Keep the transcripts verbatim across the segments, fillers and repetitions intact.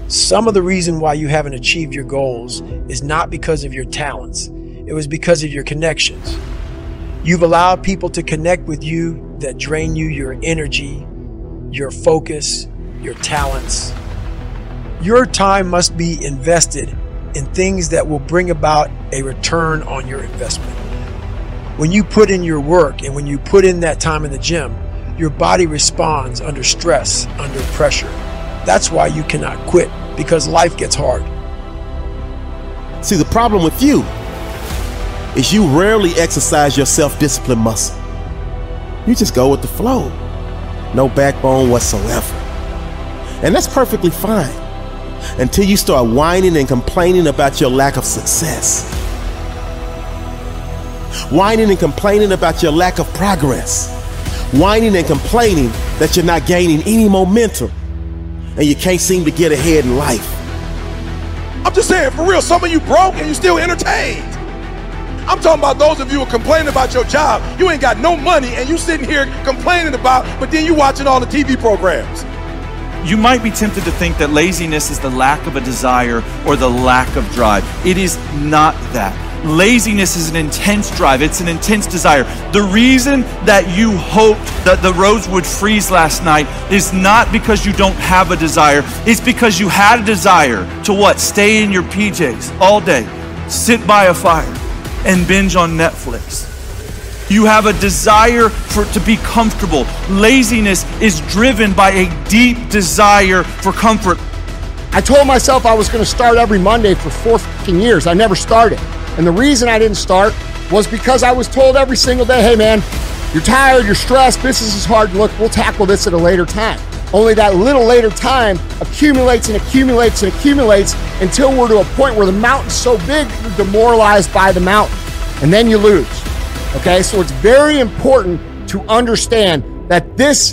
Some of the reason why you haven't achieved your goals is not because of your talents. It was because of your connections. You've allowed people to connect with you that drain you your energy, your focus, your talents. Your time must be invested in things that will bring about a return on your investment. When you put in your work and when you put in that time in the gym, your body responds under stress, under pressure. That's why you cannot quit, because life gets hard. See, the problem with you is you rarely exercise your self-discipline muscle. You just go with the flow. No backbone whatsoever. And that's perfectly fine until you start whining and complaining about your lack of success. Whining and complaining about your lack of progress. Whining and complaining that you're not gaining any momentum and you can't seem to get ahead in life. I'm just saying, for real, some of you broke and you still entertained. I'm talking about those of you who are complaining about your job. You ain't got no money and you sitting here complaining about, but then you watching all the T V programs. You might be tempted to think that laziness is the lack of a desire or the lack of drive. It is not that. Laziness is an intense drive. It's an intense desire. The reason that you hoped that the roads would freeze last night is not because you don't have a desire. It's because you had a desire to what? Stay in your P Js all day, sit by a fire, and binge on Netflix. You have a desire for to be comfortable. Laziness is driven by a deep desire for comfort. I told myself I was going to start every Monday for four fucking years. I never started. And the reason I didn't start was because I was told every single day, hey man, you're tired, you're stressed, business is hard. Look, we'll tackle this at a later time. Only that little later time accumulates and accumulates and accumulates until we're to a point where the mountain's so big, you're demoralized by the mountain. And then you lose. Okay, so it's very important to understand that this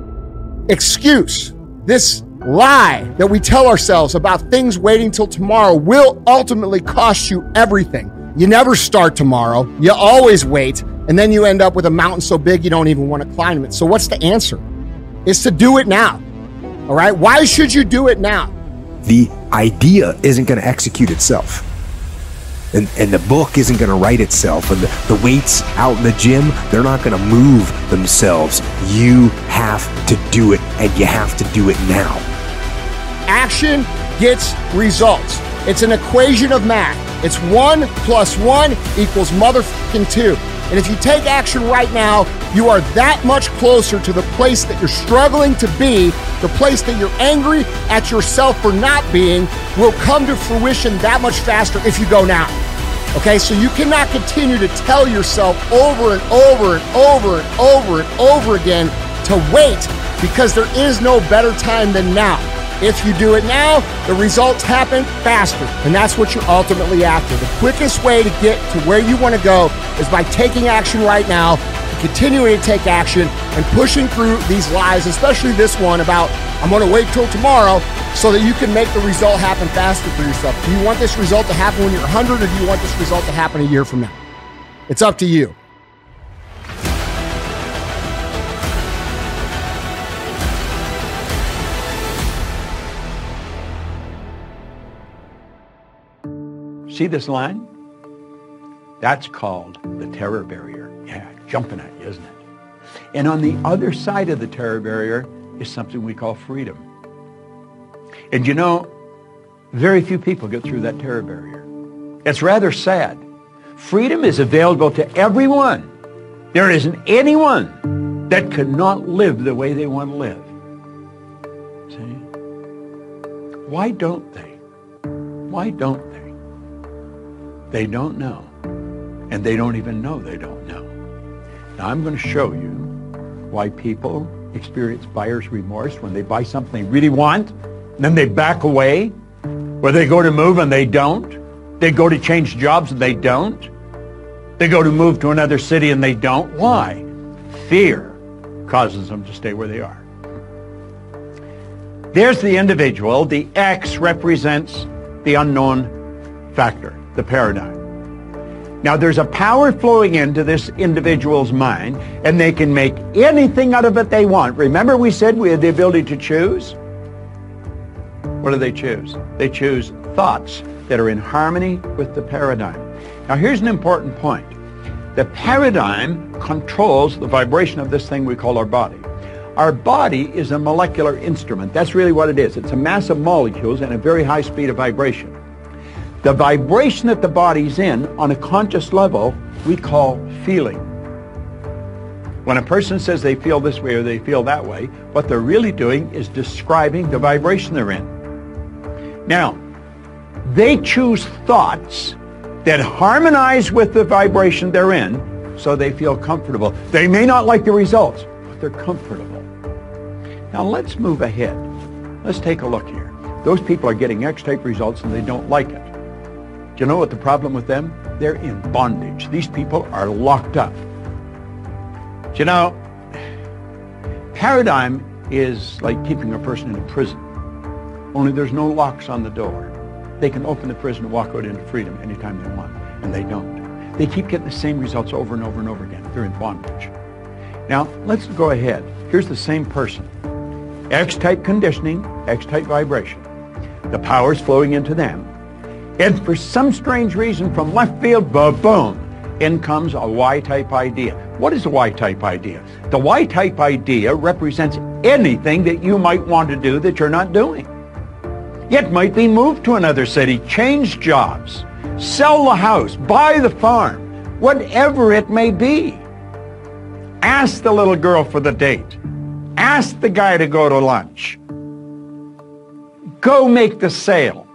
excuse, this lie that we tell ourselves about things waiting till tomorrow will ultimately cost you everything. You never start tomorrow. You always wait, and then you end up with a mountain so big you don't even want to climb it. So what's the answer? It's to do it now. All right? Why should you do it now? The idea isn't going to execute itself. And, and the book isn't going to write itself. And the, the weights out in the gym, they're not going to move themselves. You have to do it, and you have to do it now. Action gets results. It's an equation of math. It's one plus one equals motherfucking two. And if you take action right now, you are that much closer to the place that you're struggling to be. The place that you're angry at yourself for not being will come to fruition that much faster if you go now. Okay, so you cannot continue to tell yourself over and over and over and over and over again to wait, because there is no better time than now. If you do it now, the results happen faster, and that's what you're ultimately after. The quickest way to get to where you want to go is by taking action right now, continuing to take action, and pushing through these lies, especially this one about, I'm going to wait till tomorrow, so that you can make the result happen faster for yourself. Do you want this result to happen when you're one hundred, or do you want this result to happen a year from now? It's up to you. See this line? That's called the terror barrier. Yeah, jumping at you, isn't it? And on the other side of the terror barrier is something we call freedom. And you know, very few people get through that terror barrier. It's rather sad. Freedom is available to everyone. There isn't anyone that cannot live the way they want to live. See? Why don't they? Why don't they? They don't know. And they don't even know they don't know. Now I'm going to show you why people experience buyer's remorse when they buy something they really want, and then they back away, where they go to move and they don't. They go to change jobs and they don't. They go to move to another city and they don't. Why? Fear causes them to stay where they are. There's the individual. The X represents the unknown factor, the paradigm. Now there's a power flowing into this individual's mind, and they can make anything out of it they want. Remember we said we had the ability to choose? What do they choose? They choose thoughts that are in harmony with the paradigm. Now here's an important point. The paradigm controls the vibration of this thing we call our body. Our body is a molecular instrument. That's really what it is. It's a mass of molecules and a very high speed of vibration. The vibration that the body's in on a conscious level we call feeling. When a person says they feel this way or they feel that way, what they're really doing is describing the vibration they're in. Now, they choose thoughts that harmonize with the vibration they're in, so they feel comfortable. They may not like the results, but they're comfortable. Now let's move ahead. Let's take a look here. Those people are getting X-type results and they don't like it. Do you know what the problem with them? They're in bondage. These people are locked up. Do you know, paradigm is like keeping a person in a prison, only there's no locks on the door. They can open the prison and walk out into freedom anytime they want, and they don't. They keep getting the same results over and over and over again. They're in bondage. Now, let's go ahead. Here's the same person. X-type conditioning, X-type vibration. The power's flowing into them. And for some strange reason, from left field, ba-boom, in comes a Y-type idea. What is a Y-type idea? The Y-type idea represents anything that you might want to do that you're not doing. It might be move to another city, change jobs, sell the house, buy the farm, whatever it may be. Ask the little girl for the date. Ask the guy to go to lunch. Go make the sale.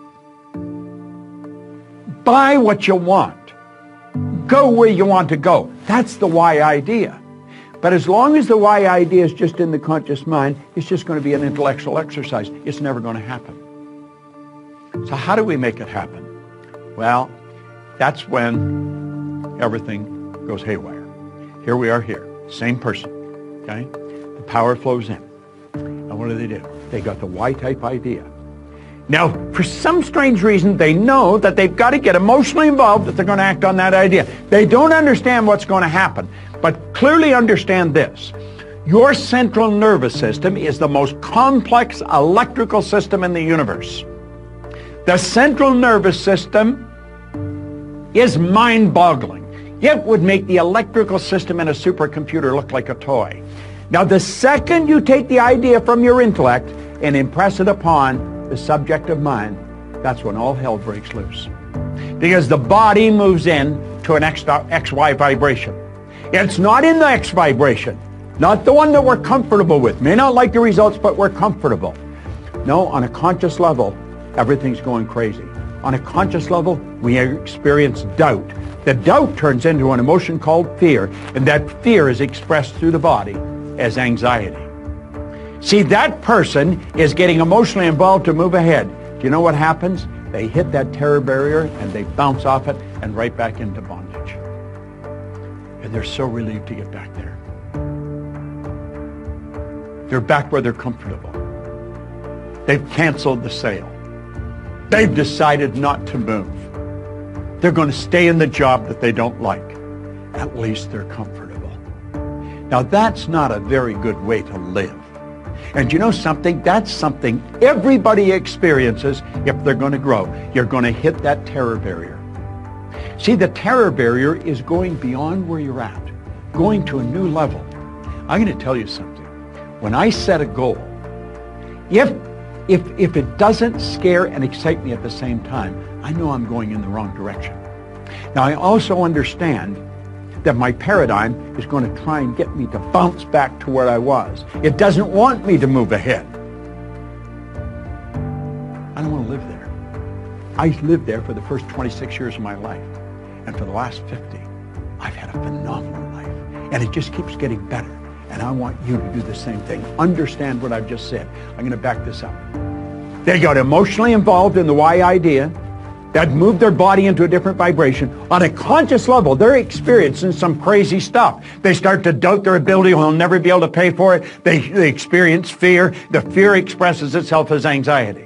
Buy what you want. Go where you want to go. That's the Y idea. But as long as the Y idea is just in the conscious mind, it's just going to be an intellectual exercise. It's never going to happen. So how do we make it happen? Well, that's when everything goes haywire. Here we are here, same person, okay? The power flows in. And what do they do? They got the Y-type idea. Now, for some strange reason, they know that they've got to get emotionally involved if they're going to act on that idea. They don't understand what's going to happen, but clearly understand this. Your central nervous system is the most complex electrical system in the universe. The central nervous system is mind-boggling. It would make the electrical system in a supercomputer look like a toy. Now, the second you take the idea from your intellect and impress it upon the subjective mind, that's when all hell breaks loose. Because the body moves in to an X, XY vibration. It's not in the X vibration, not the one that we're comfortable with. May not like the results, but we're comfortable. No, on a conscious level, everything's going crazy. On a conscious level, we experience doubt. The doubt turns into an emotion called fear, and that fear is expressed through the body as anxiety. See, that person is getting emotionally involved to move ahead. Do you know what happens? They hit that terror barrier and they bounce off it and right back into bondage. And they're so relieved to get back there. They're back where they're comfortable. They've canceled the sale. They've decided not to move. They're going to stay in the job that they don't like. At least they're comfortable. Now, that's not a very good way to live. And you know something? That's something everybody experiences if they're going to grow. You're going to hit that terror barrier. See, the terror barrier is going beyond where you're at, going to a new level. I'm going to tell you something. When I set a goal, if, if, if it doesn't scare and excite me at the same time, I know I'm going in the wrong direction. Now, I also understand that my paradigm is going to try and get me to bounce back to where I was. It doesn't want me to move ahead. I don't want to live there. I lived there for the first twenty-six years of my life. And for the last fifty, I've had a phenomenal life. And it just keeps getting better. And I want you to do the same thing. Understand what I've just said. I'm going to back this up. They got emotionally involved in the Y idea. That moved their body into a different vibration. On a conscious level, they're experiencing some crazy stuff. They start to doubt their ability, they'll never be able to pay for it. They, they experience fear. The fear expresses itself as anxiety.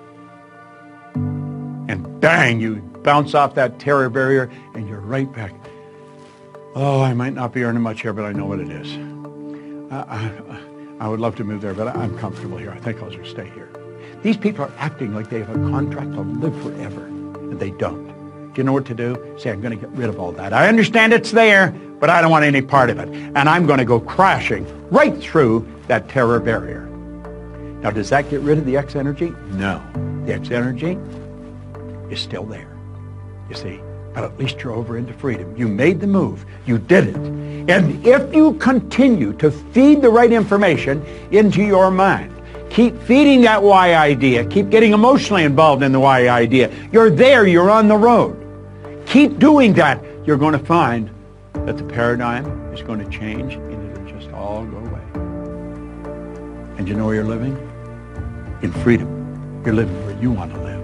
And bang, you bounce off that terror barrier and you're right back. Oh, I might not be earning much here, but I know what it is. I, I, I would love to move there, but I'm comfortable here. I think I'll just stay here. These people are acting like they have a contract to live forever, and they don't. Do you know what to do? Say, I'm going to get rid of all that. I understand it's there, but I don't want any part of it. And I'm going to go crashing right through that terror barrier. Now, does that get rid of the X energy? No. The X energy is still there, you see. But at least you're over into freedom. You made the move. You did it. And if you continue to feed the right information into your mind, keep feeding that why idea, keep getting emotionally involved in the why idea, you're there, you're on the road. Keep doing that. You're going to find that the paradigm is going to change and it'll just all go away. And you know where you're living? In freedom. You're living where you want to live.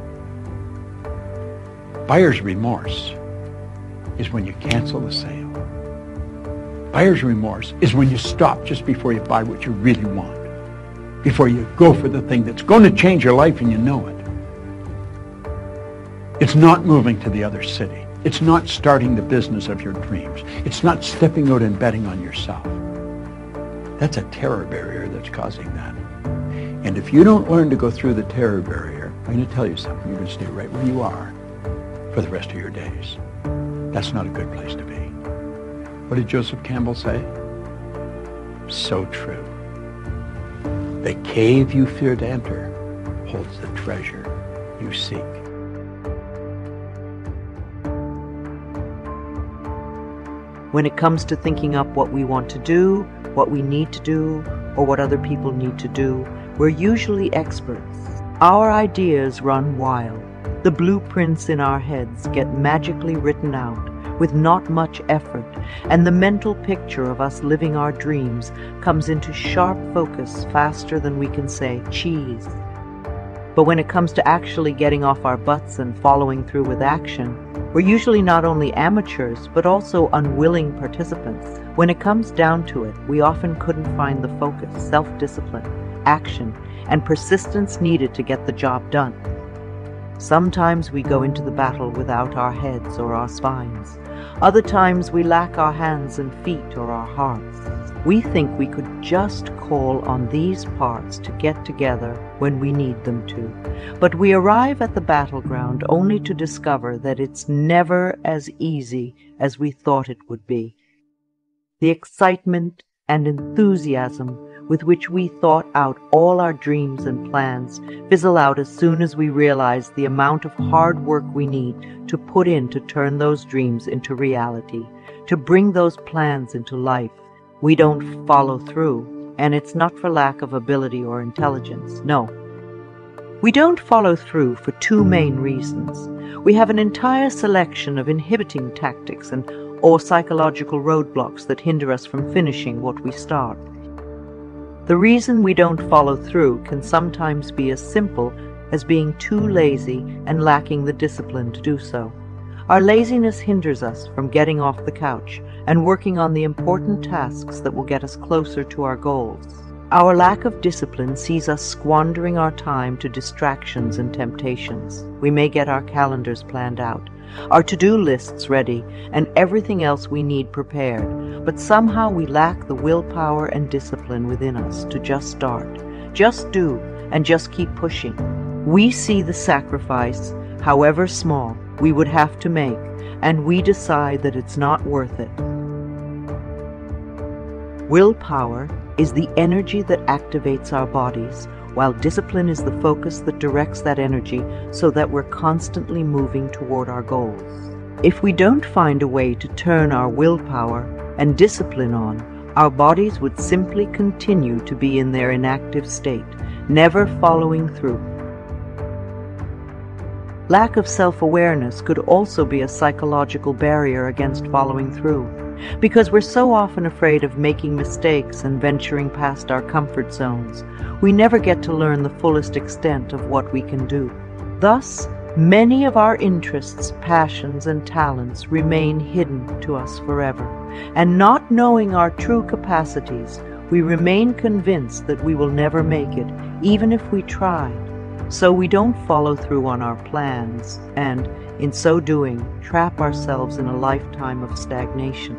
Buyer's remorse is when you cancel the sale. Buyer's remorse is when you stop just before you buy what you really want, before you go for the thing that's going to change your life and you know it. It's not moving to the other city. It's not starting the business of your dreams. It's not stepping out and betting on yourself. That's a terror barrier that's causing that. And if you don't learn to go through the terror barrier, I'm going to tell you something. You're going to stay right where you are for the rest of your days. That's not a good place to be. What did Joseph Campbell say? So true. The cave you fear to enter holds the treasure you seek. When it comes to thinking up what we want to do, what we need to do, or what other people need to do, we're usually experts. Our ideas run wild. The blueprints in our heads get magically written out with not much effort, and the mental picture of us living our dreams comes into sharp focus faster than we can say cheese. But when it comes to actually getting off our butts and following through with action, we're usually not only amateurs, but also unwilling participants. When it comes down to it, we often couldn't find the focus, self-discipline, action, and persistence needed to get the job done. Sometimes we go into the battle without our heads or our spines. Other times we lack our hands and feet or our hearts. We think we could just call on these parts to get together when we need them to. But we arrive at the battleground only to discover that it's never as easy as we thought it would be. The excitement and enthusiasm with which we thought out all our dreams and plans fizzle out as soon as we realize the amount of hard work we need to put in to turn those dreams into reality, to bring those plans into life. We don't follow through, and it's not for lack of ability or intelligence, no. We don't follow through for two main reasons. We have an entire selection of inhibiting tactics and or psychological roadblocks that hinder us from finishing what we start. The reason we don't follow through can sometimes be as simple as being too lazy and lacking the discipline to do so. Our laziness hinders us from getting off the couch and working on the important tasks that will get us closer to our goals. Our lack of discipline sees us squandering our time to distractions and temptations. We may get our calendars planned out, our to-do lists ready, and everything else we need prepared, but somehow we lack the willpower and discipline within us to just start, just do, and just keep pushing. We see the sacrifice, however small, we would have to make, and we decide that it's not worth it. Willpower is the energy that activates our bodies, while discipline is the focus that directs that energy so that we're constantly moving toward our goals. If we don't find a way to turn our willpower and discipline on, our bodies would simply continue to be in their inactive state, never following through. Lack of self-awareness could also be a psychological barrier against following through, because we're so often afraid of making mistakes and venturing past our comfort zones. We never get to learn the fullest extent of what we can do. Thus, many of our interests, passions, and talents remain hidden to us forever. And not knowing our true capacities, we remain convinced that we will never make it, even if we tried. So we don't follow through on our plans, and, in so doing, trap ourselves in a lifetime of stagnation.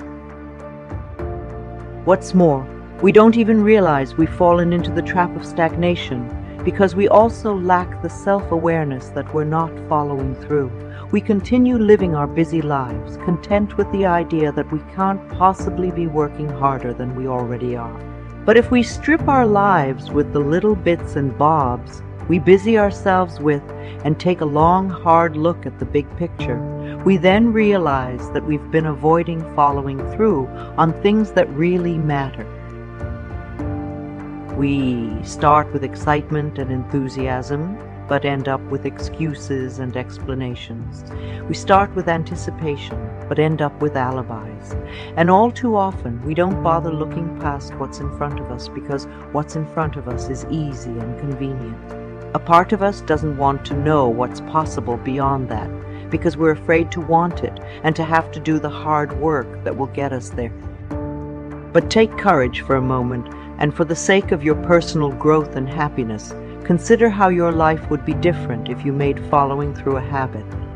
What's more, we don't even realize we've fallen into the trap of stagnation because we also lack the self-awareness that we're not following through. We continue living our busy lives, content with the idea that we can't possibly be working harder than we already are. But if we strip our lives with the little bits and bobs we busy ourselves with and take a long, hard look at the big picture, we then realize that we've been avoiding following through on things that really matter. We start with excitement and enthusiasm, but end up with excuses and explanations. We start with anticipation, but end up with alibis. And all too often, we don't bother looking past what's in front of us because what's in front of us is easy and convenient. A part of us doesn't want to know what's possible beyond that because we're afraid to want it and to have to do the hard work that will get us there. But take courage for a moment, and for the sake of your personal growth and happiness, consider how your life would be different if you made following through a habit.